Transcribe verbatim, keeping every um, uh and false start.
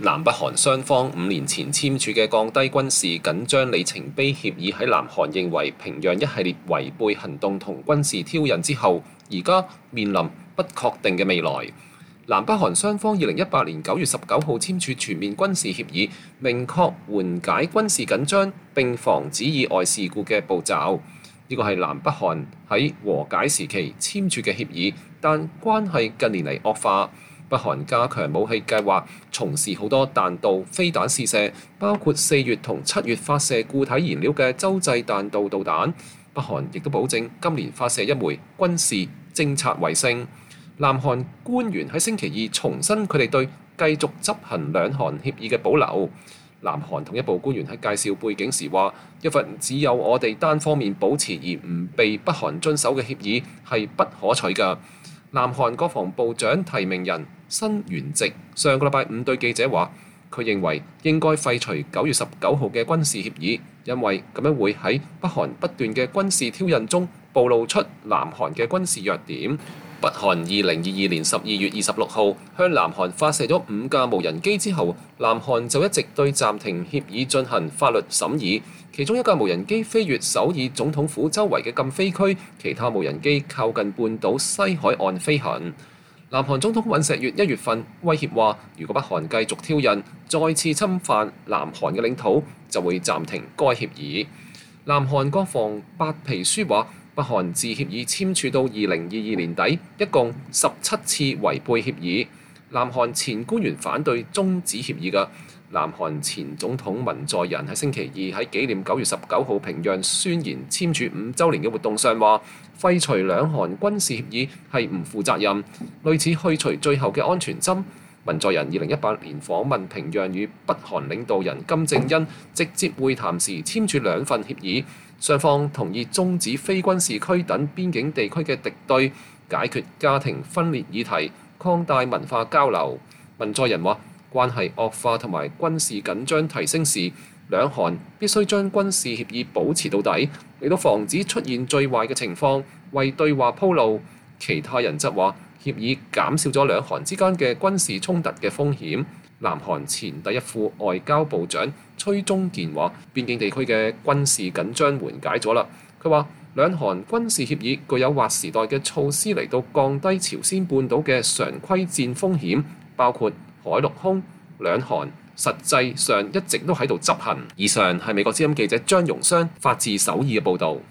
南北韓雙方五年前簽署嘅降低軍事緊張里程碑協議，喺南韓認為平壤一系列違背行動同軍事挑釁之後，而家面臨不確定嘅未來。南北韓雙方二零一八年九月十九號簽署全面軍事協議，明確緩解軍事緊張並防止意外事故嘅步驟。呢個係南北韓喺和解時期簽署嘅協議，但關係近年嚟惡化。北韓加強武器計劃，從事好多彈道飛彈試射，包括四月同七月發射固體燃料嘅洲際彈道導彈。北韓亦都保證今年發射一枚軍事偵察衛星。南韓官員喺星期二重申佢哋對繼續執行兩韓協議嘅保留。南韓統一部官員喺介紹背景時話：一份只有我哋單方面保持而唔被北韓遵守嘅協議係不可取㗎。南韓國防部長提名人申元植上個禮拜五對記者話：佢認為應該廢除九月十九號嘅軍事協議，因為咁樣會喺北韓不斷嘅軍事挑釁中暴露出南韓嘅軍事弱點。北韓二零二二年十二月二十六號向南韓發射咗五架無人機之後，南韓就一直對暫停協議進行法律審議。其中一架無人機飛越首爾總統府周圍嘅禁飛區，其他無人機靠近半島西海岸飛行。南韓總統尹錫悅一月份威脅話，如果北韓繼續挑釁，再次侵犯南韓嘅領土，就會暫停該協議。南韓國防白皮書話，北韓自協議簽署到二零二二年底，一共十七次違背協議。南韓前官員反對終止協議嘅南韓前總統文在寅喺星期二喺紀念九月十九號平壤宣言簽署五週年嘅活動上話，廢除兩韓軍事協議係唔負責任，類似去除最後嘅安全針。文在寅二零一八年訪問平壤與北韓領導人金正恩直接會談時簽署兩份協議，雙方同意終止非軍事區等邊境地區嘅敵對，解決家庭分裂議題，擴大文化交流。文在寅話，關係惡化同埋軍事緊張提升時，兩韓必須將軍事協議保持到底，嚟到防止出現最壞嘅情況，為對話鋪路。其他人則話，協議減少咗兩韓之間嘅軍事衝突嘅風險。南韓前第一副外交部長崔中健話：邊境地區嘅軍事緊張緩解咗啦。佢話兩韓軍事協議具有劃時代嘅措施嚟到降低朝鮮半島嘅常規戰風險，包括海陸空兩韓實際上一直都喺度執行。以上係美國之音記者張容湘發自首爾嘅報導。